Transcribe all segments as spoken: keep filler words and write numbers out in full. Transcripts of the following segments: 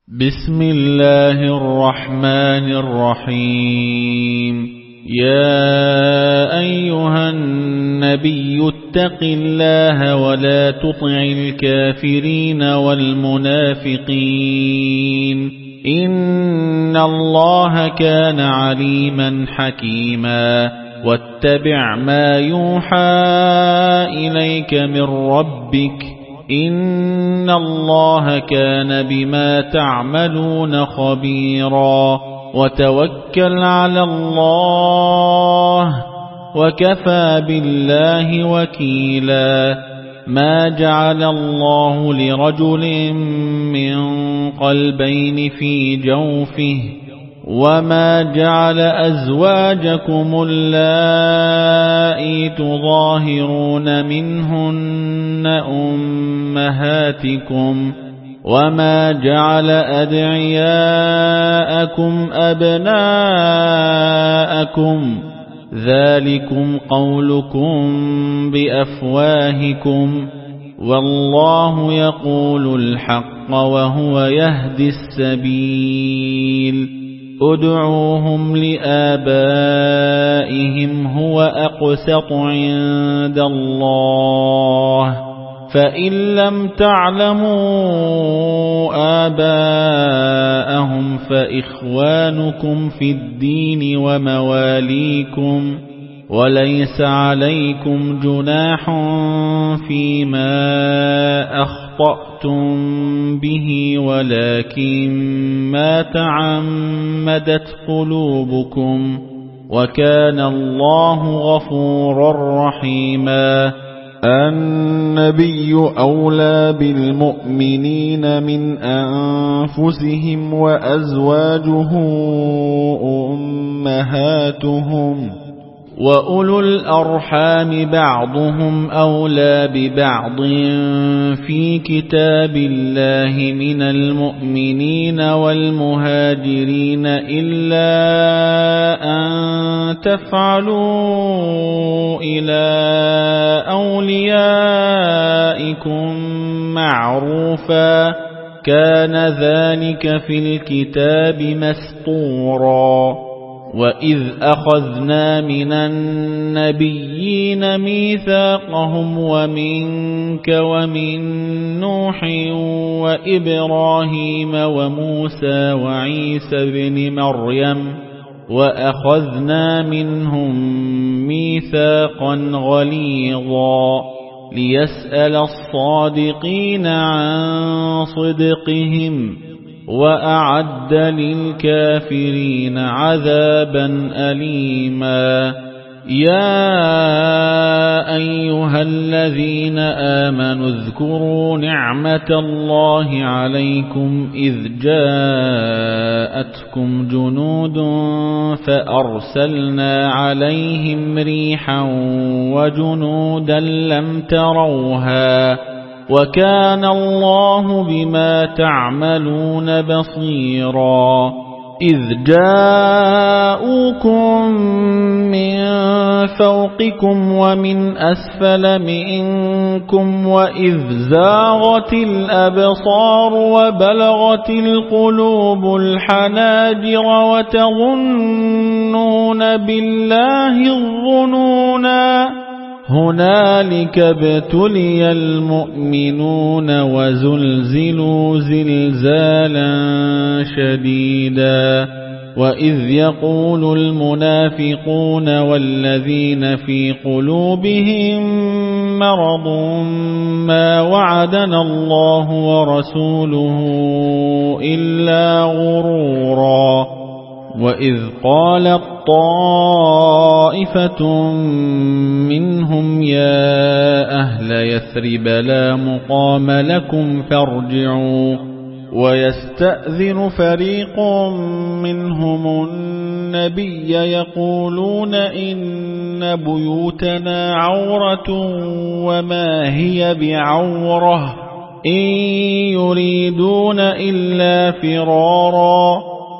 بسم الله الرحمن الرحيم. يا أيها النبي اتق الله ولا تطع الكافرين والمنافقين إن الله كان عليما حكيما. واتبع ما يوحى إليك من ربك إن الله كان بما تعملون خبيرا. وتوكل على الله وكفى بالله وكيلا. ما جعل الله لرجل من قلبين في جوفه وما جعل أزواجكم اللائي تظاهرون منهن أمهاتكم وما جعل أدعياءكم أبناءكم ذلكم قولكم بأفواهكم والله يقول الحق وهو يهدي السبيل. ادعوهم لآبائهم هو أقسط عند الله فإن لم تعلموا آباءهم فإخوانكم في الدين ومواليكم وليس عليكم جناح فيما أخطأتم به ولكن ما تعمدت قلوبكم وكان الله غفورا رحيما. النبي أولى بالمؤمنين من أنفسهم وأزواجه أمهاتهم وأولو الأرحام بعضهم أولى ببعض في كتاب الله من المؤمنين والمهاجرين إلا أن تفعلوا إلى أوليائكم معروفا كان ذلك في الكتاب مسطورا. وإذ أخذنا من النبيين ميثاقهم ومنك ومن نوح وإبراهيم وموسى وعيسى بن مريم وأخذنا منهم ميثاقا غليظا ليسأل الصادقين عن صدقهم وأعد للكافرين عذابا أليما. يا أيها الذين آمنوا اذكروا نعمة الله عليكم إذ جاءتكم جنود فأرسلنا عليهم ريحا وجنودا لم تروها وكان الله بما تعملون بصيرا. إذ جاءوكم من فوقكم ومن أسفل منكم وإذ زاغت الأبصار وبلغت القلوب الحناجر وتظنون بالله الظنونا هنالك ابتلي المؤمنون وزلزلوا زلزالا شديدا. وإذ يقول المنافقون والذين في قلوبهم مرض ما وعدنا الله ورسوله إلا غرورا. وإذ قالت طائفة منهم يا أهل يثرب لا مقام لكم فارجعوا ويستأذن فريق منهم النبي يقولون إن بيوتنا عورة وما هي بعورة إن يريدون إلا فرارا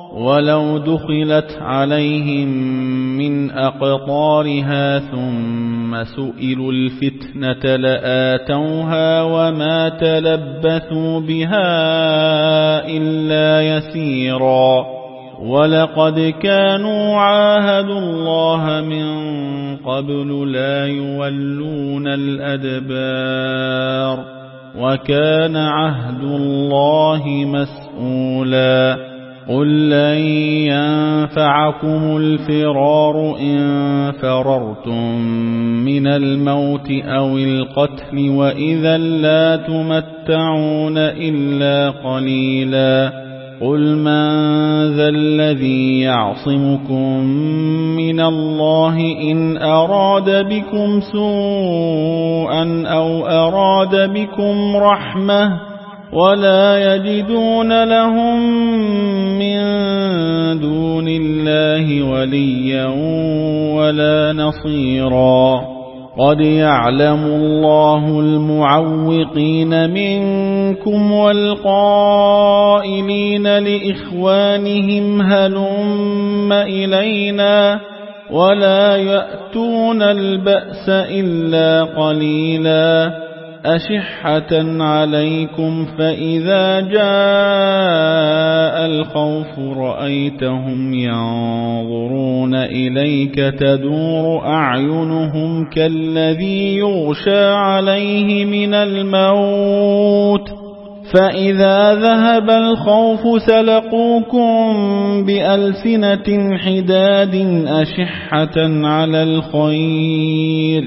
ولو دخلت عليهم من أقطارها ثم سئلوا الفتنة لآتوها وما تلبثوا بها إلا يسيرا ولقد كانوا عاهدوا الله من قبل لا يولون الأدبار وكان عهد الله مسؤولا قل لن ينفعكم الفرار إن فررتم من الموت أو القتل وإذا لا تمتعون إلا قليلا قل من ذا الذي يعصمكم من الله إن أراد بكم سوءا أو أراد بكم رحمة ولا يجدون لهم من دون الله وليا ولا نصيرا قد يعلم الله المعوقين منكم والقائلين لإخوانهم هلم إلينا ولا يأتون البأس إلا قليلا أشحة عليكم فإذا جاء الخوف رأيتهم ينظرون إليك تدور أعينهم كالذي يغشى عليه من الموت فإذا ذهب الخوف سلقوكم بألسنة حداد أشحة على الخير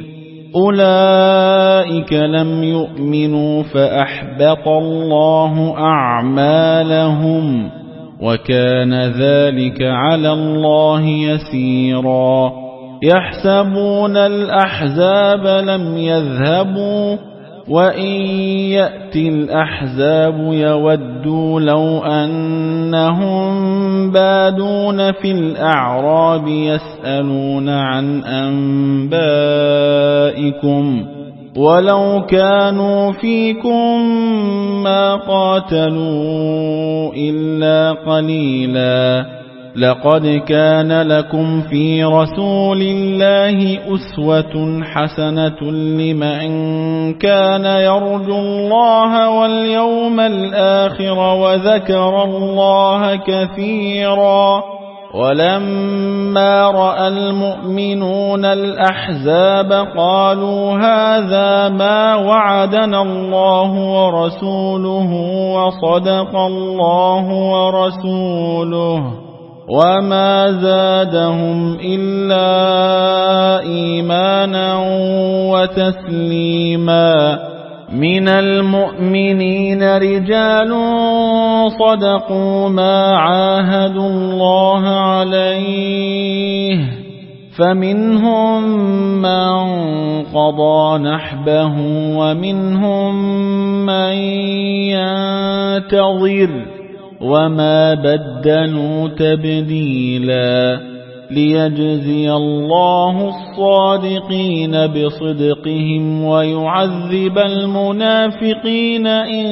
أولئك لم يؤمنوا فأحبط الله أعمالهم وكان ذلك على الله يسيرا يحسبون الأحزاب لم يذهبوا وإن يأتي الأحزاب يودوا لو أنهم بادون في الأعراب يسألون عن أنبائكم ولو كانوا فيكم ما قاتلوا إلا قليلا لقد كان لكم في رسول الله أسوة حسنة لمن كان يرجو الله واليوم الآخر وذكر الله كثيرا ولما رأى المؤمنون الأحزاب قالوا هذا ما وعدنا الله ورسوله وصدق الله ورسوله وما زادهم إلا إيمانا وتسليما من المؤمنين رجال صدقوا ما عاهدوا الله عليه فمنهم من قضى نحبه ومنهم من ينتظر وما بدلوا تبديلا ليجزي الله الصادقين بصدقهم ويعذب المنافقين إن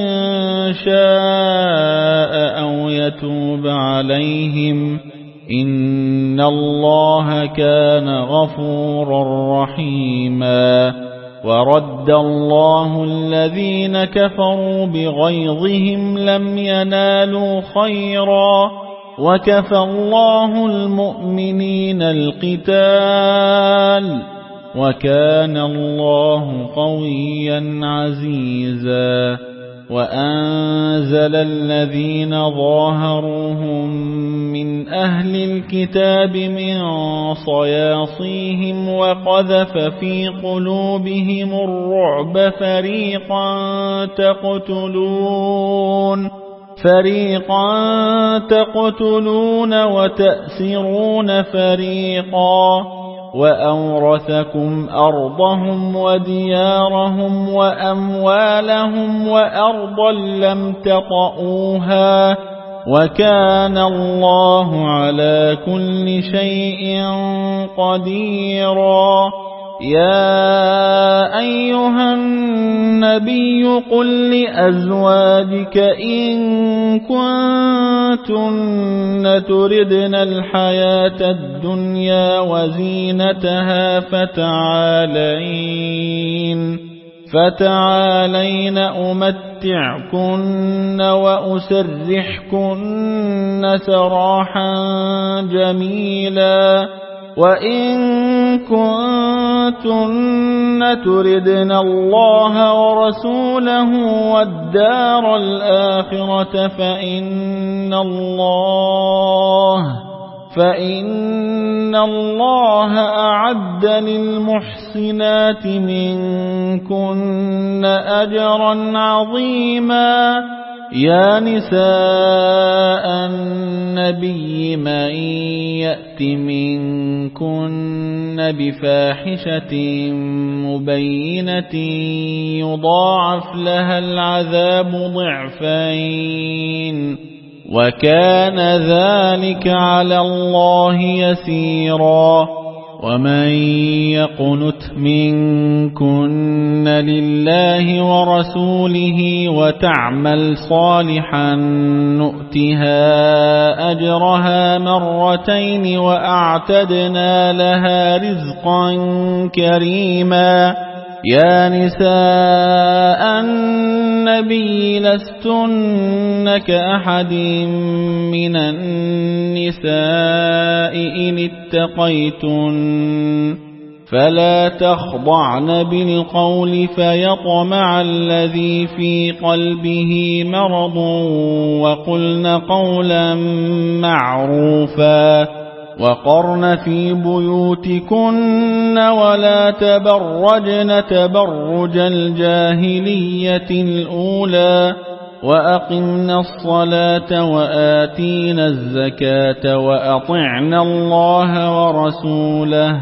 شاء أو يتوب عليهم إن الله كان غفورا رحيما ورد الله الذين كفروا بغيظهم لم ينالوا خيرا وكفى الله المؤمنين القتال وكان الله قويا عزيزا وأنزل الذين ظاهروهم من أهل الكتاب من صياصيهم وقذف في قلوبهم الرعب فريقا تقتلون فريقا تقتلون وتأسرون فريقا وأورثكم أرضهم وديارهم وأموالهم وأرضا لم تطئوها وكان الله على كل شيء قديرا يا أيها النبي قل لأزواجك إن كنتن تردن الحياة الدنيا وزينتها فتعالين فتعالين أمتعكن وأسرحكن سراحا جميلا وإن كنتن تردن الله ورسوله والدار الآخرة فإن الله فإن الله أعد للمحسنات منكن أجرا عظيما يا نساء النبي من يأت منكن بفاحشة مبينة يضاعف لها العذاب ضعفين وكان ذلك على الله يسيرا ومن يقنت منكن لله ورسوله وتعمل صالحا نؤتها أجرها مرتين وأعتدنا لها رزقا كريما يا نساء النبي لستن كأحد من النساء إن اتقيتن فلا تخضعن بالقول فيطمع الذي في قلبه مرض وقلن قولا معروفا وقرن في بيوتكن ولا تبرجن تبرج الجاهلية الأولى وأقمنا الصلاة وآتينا الزكاة وأطعنا الله ورسوله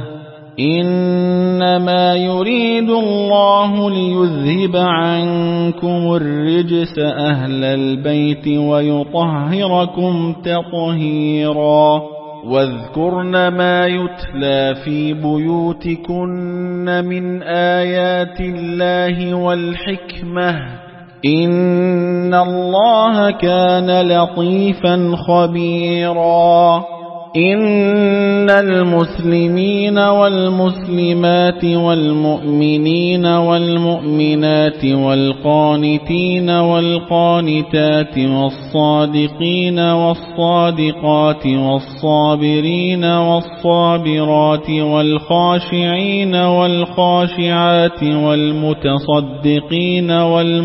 إنما يريد الله ليذهب عنكم الرجس أهل البيت ويطهركم تطهيرا واذكرن ما يتلى في بيوتكن من آيات الله والحكمة إن الله كان لطيفا خبيرا إن المسلمين والمسلمات والمؤمنين والمؤمنات والقانتين والقانتات والصادقين والصادقات والصابرين والصابرات والخاشعين والخاشعات والمتصدقين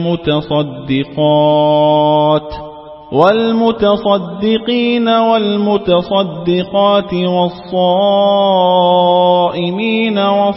والمتصدقات والمتصدقين والمتصدقات والصائمين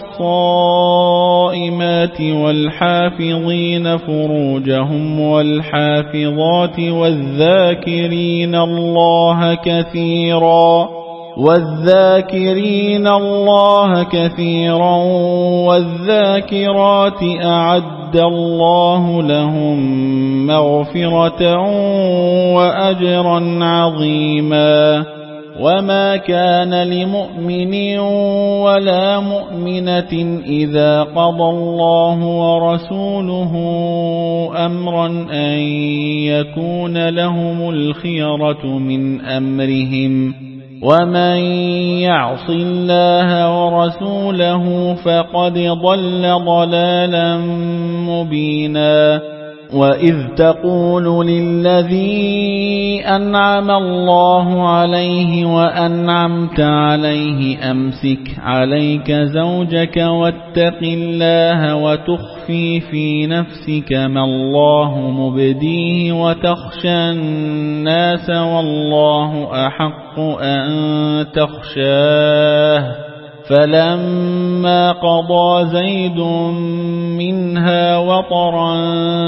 والصائمات والحافظين فروجهم والحافظات والذاكرين الله كثيرا والذاكرين الله كثيرا والذاكرات أعد الله لهم مغفرة وأجرا عظيما وما كان لمؤمن ولا مؤمنة إذا قضى الله ورسوله أمرا أن يكون لهم الخيرة من أمرهم ومن يعص الله ورسوله فقد ضل ضلالا مبينا وإذ تقول للذي أنعم الله عليه وأنعمت عليه أمسك عليك زوجك واتق الله وتخفي في نفسك ما الله مبديه وتخشى الناس والله أحق أن تخشاه فلما قضى زيد منها وطرا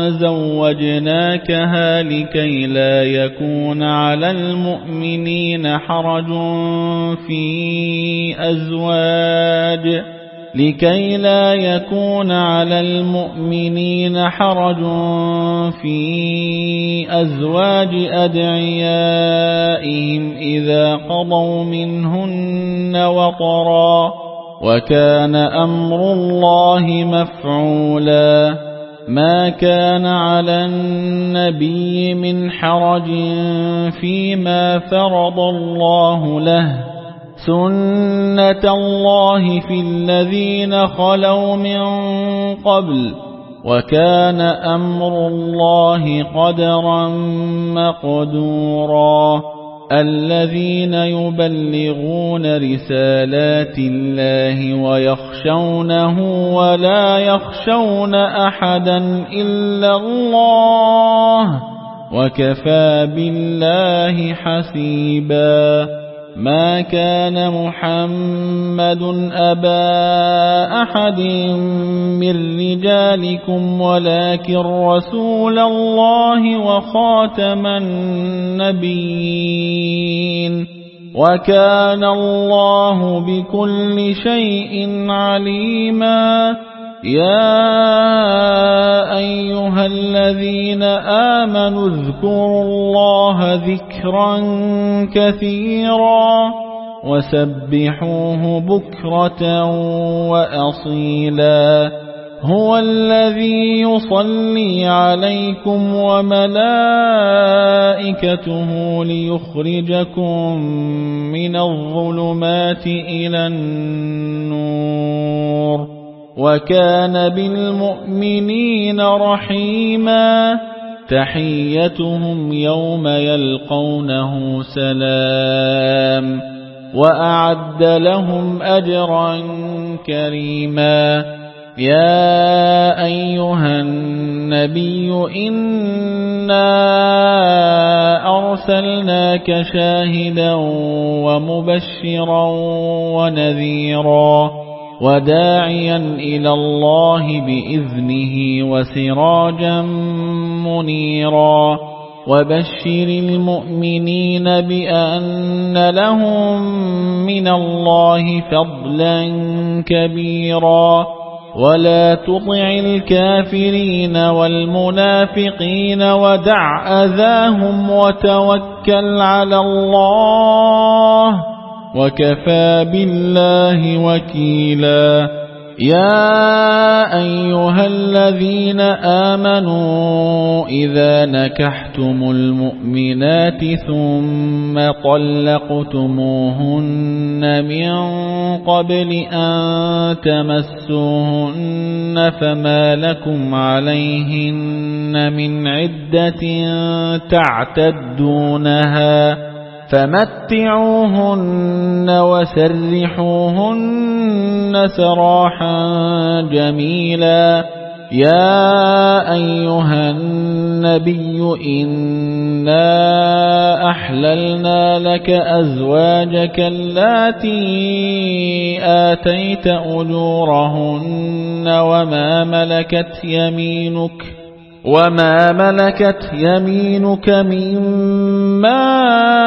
زوجناكها لكي لا يكون على المؤمنين حرج في أزواج لكي لا يكون على المؤمنين حرج في أزواج أدعيائهم إذا قضوا منهن وطرا وكان أمر الله مفعولا ما كان على النبي من حرج فيما فرض الله له سنة الله في الذين خلوا من قبل وكان أمر الله قدرا مقدورا الذين يبلغون رسالات الله ويخشونه ولا يخشون أحدا إلا الله وكفى بالله حسيبا ما كان محمد أبا أحد من رجالكم ولكن رسول الله وخاتم النبيين وكان الله بكل شيء عليما يا أيها الذين آمنوا اذكروا الله ذكرا كثيرا وسبحوه بكرة وأصيلا هو الذي يصلي عليكم وملائكته ليخرجكم من الظلمات إلى النور وكان بالمؤمنين رحيما تحيتهم يوم يلقونه سلام وأعد لهم أجرا كريما يا أيها النبي إنا أرسلناك شاهدا ومبشرا ونذيرا وداعيا إلى الله بإذنه وسراجا منيرا وبشر المؤمنين بأن لهم من الله فضلا كبيرا ولا تطع الكافرين والمنافقين ودع أذاهم وتوكل على الله وكفى بالله وكيلا يا أيها الذين آمنوا إذا نكحتم المؤمنات ثم طلقتموهن من قبل أن تمسوهن فما لكم عليهن من عدة تعتدونها فمتعوهن وسرحوهن سراحا جميلا يا أيها النبي إنا أحللنا لك أزواجك اللاتي آتيت أجورهن وما ملكت يمينك وما ملكت يمينك مما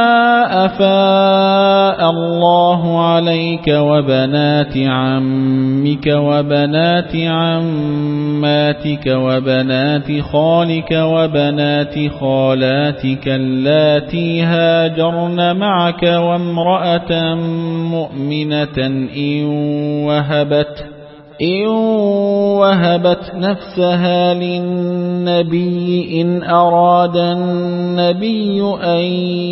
أفاء الله عليك وبنات عمك وبنات عماتك وبنات خالك وبنات خالاتك اللاتي هاجرن معك وامرأة مؤمنة إن وهبت إن وهبت نفسها للنبي إن أراد النبي أن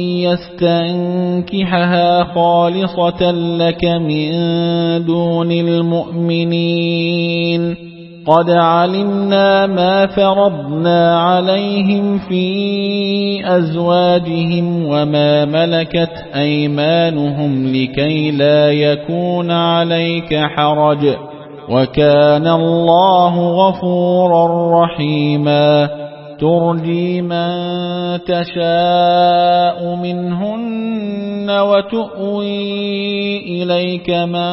يستنكحها خالصة لك من دون المؤمنين قد علمنا ما فرضنا عليهم في أزواجهم وما ملكت أيمانهم لكي لا يكون عليك حرج وكان الله غفورا رحيما ترجي من تشاء منهن وتؤوي إليك من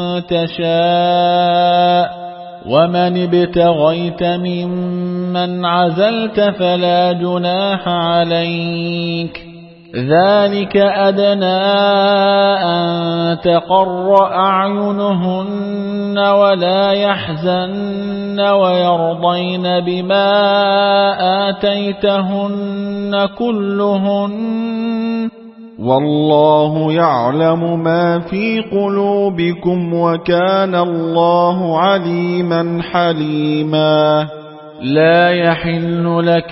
تشاء ومن ابتغيت ممن عزلت فلا جناح عليك ذلك أدنى أن تقر أعينهن ولا يحزن ويرضين بما آتيتهن كلهن والله يعلم ما في قلوبكم وكان الله عليما حليما. لا يحل لك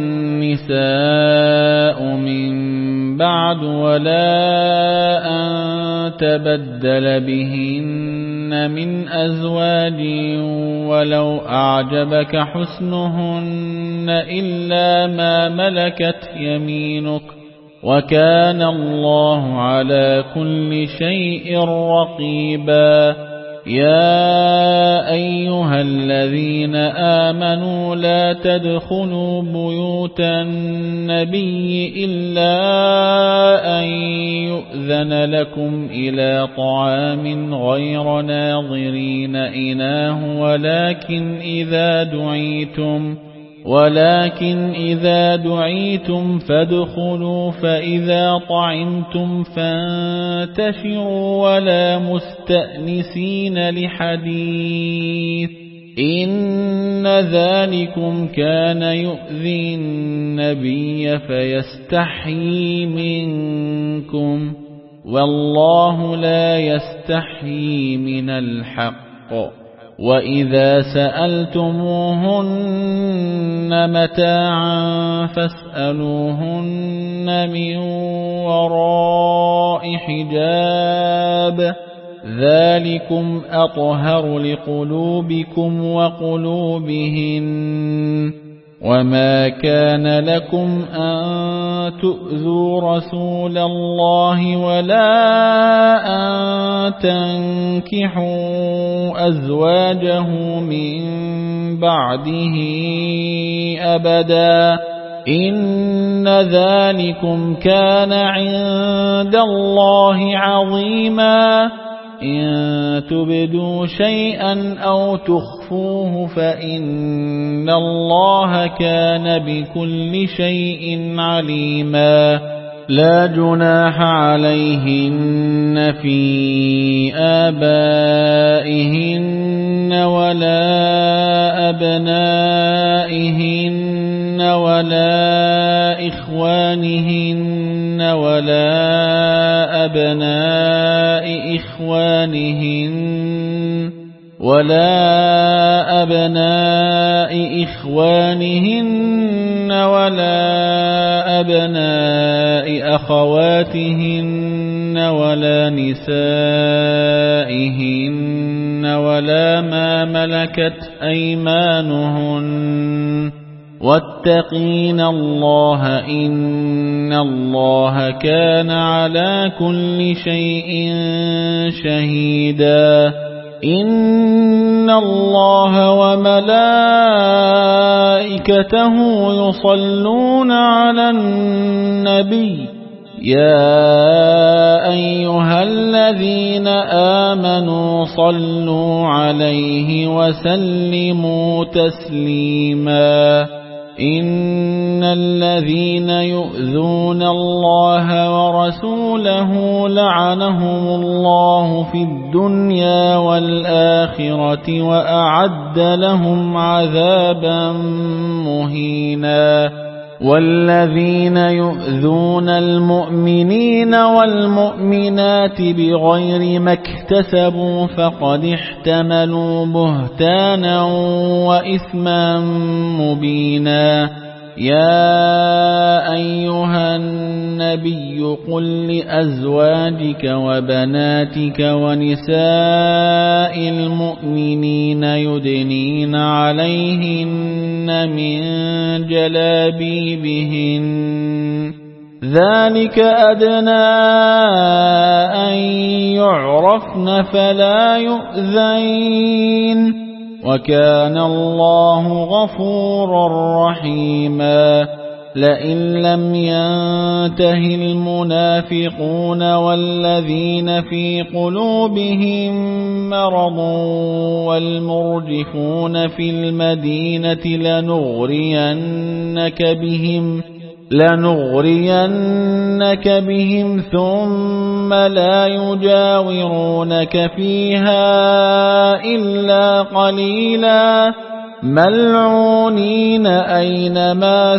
النساء من بعد ولا أن تبدل بهن من أزواج ولو أعجبك حسنهن إلا ما ملكت يمينك وكان الله على كل شيء رقيبا. يا أيها الذين آمنوا لا تدخلوا بيوت النبي إلا أن يؤذن لكم إلى طعام غير ناظرين إناه ولكن إذا دعيتم ولكن إذا دعيتم فادخلوا فإذا طعمتم فانتشروا ولا مستأنسين لحديث إن ذلكم كان يؤذي النبي فيستحيي منكم والله لا يستحيي من الحق. وإذا سألتموهن متاعا فاسألوهن من وراء حجاب ذلكم أطهر لقلوبكم وقلوبهن. وما كان لكم أن تؤذوا رسول الله ولا أن تنكحوا أزواجه من بعده أبدا إن ذلكم كان عند الله عظيما. إن تبدوا شيئا أو تخفوه فإن الله كان بكل شيء عليما. لا جناح عليهن في آبائهن ولا أبنائهن ولا إخوانهن ولا أبناء إخوانهن ولا أبناء إخوانهن ولا أبناء أخواتهن ولا نسائهن ولا ما ملكت أيمانهن واتقين الله إن الله كان على كل شيء شهيدا. إن الله وملائكته يصلون على النبي يا أيها الذين آمنوا صلوا عليه وسلموا تسليما. إن الذين يؤذون الله ورسوله لعنهم الله في الدنيا والآخرة وأعد لهم عذابا مهينا. والذين يؤذون المؤمنين والمؤمنات بغير ما اكتسبوا فقد احتملوا بهتانا وإثما مبينا. يا أيها النبي قل لأزواجك وبناتك ونساء المؤمنين يدنين عليهن من جلابيبهن ذلك أدنى أن يعرفن فلا يؤذين وكان الله غفورا رحيما. لئن لم ينته المنافقون والذين في قلوبهم مرض والمرجفون في المدينة لنغرينك بهم لنغرينك بهم ثم لا يجاورونك فيها إلا قليلا. ملعونين أينما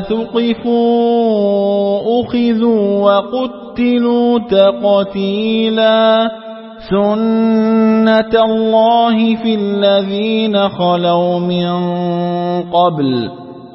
ثقفوا أخذوا وقتلوا تقتيلا سنة الله في الذين خلوا من قبل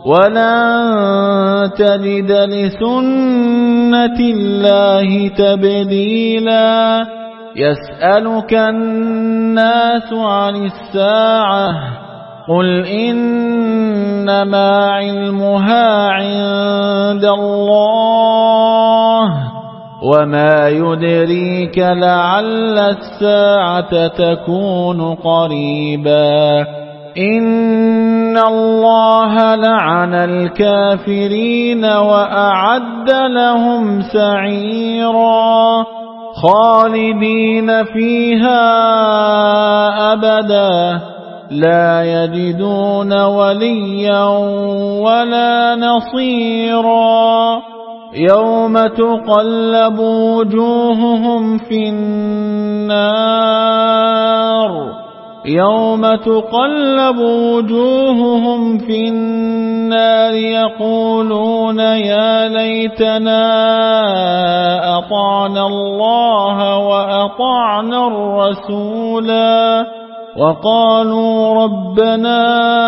ولن تجد لسنة الله تبديلا يسألك الناس عن الساعة قل إنما علمها عند الله وما يدريك لعل الساعة تكون قريبا إن الله لعن الكافرين وأعد لهم سعيرا خالدين فيها أبدا لا يجدون وليا ولا نصيرا يوم تقلب وجوههم في النار يوم تقلب وجوههم في النار يقولون يا ليتنا أطعنا الله وأطعنا الرسولا وقالوا ربنا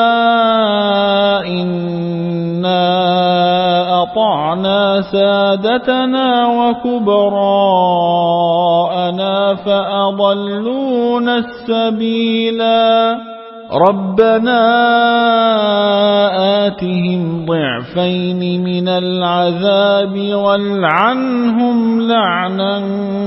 إنا أطعنا سادتنا وكبراءنا فأضلونا السبيلا ربنا آتهم ضعفين من العذاب والعنهم لعنا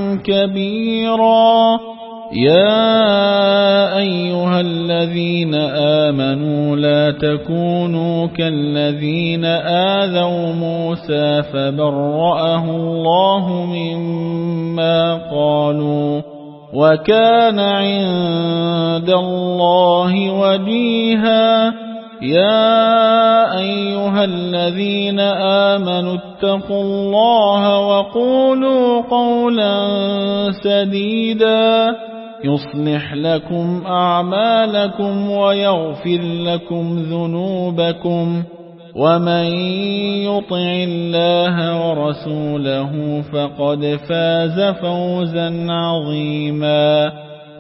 كبيرا يا أيها الذين آمنوا لا تكونوا كالذين آذوا موسى فبرأه الله مما قالوا وكان عند الله وجيها يا أيها الذين آمنوا اتقوا الله وقولوا قولا سديدا يصلح لكم أعمالكم ويغفر لكم ذنوبكم ومن يطع الله ورسوله فقد فاز فوزا عظيما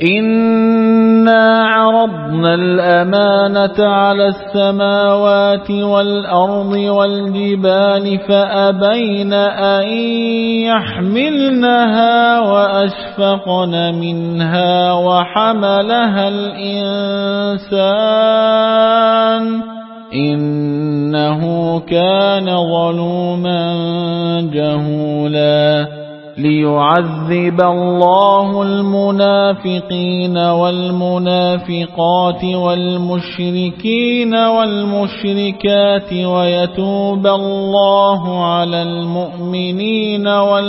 إنا عرضنا الأمانة على السماوات والأرض والجبال فأبين أن يحملنها وأشفقن منها وحملها الإنسان إنه كان ظلوما جهولا ليعذب الله المنافقين والمنافقات والمشركين والمشركات ويتوب الله على المؤمنين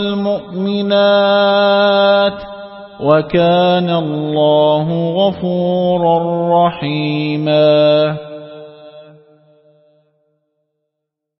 والمؤمنات وكان الله غفورا رحيما.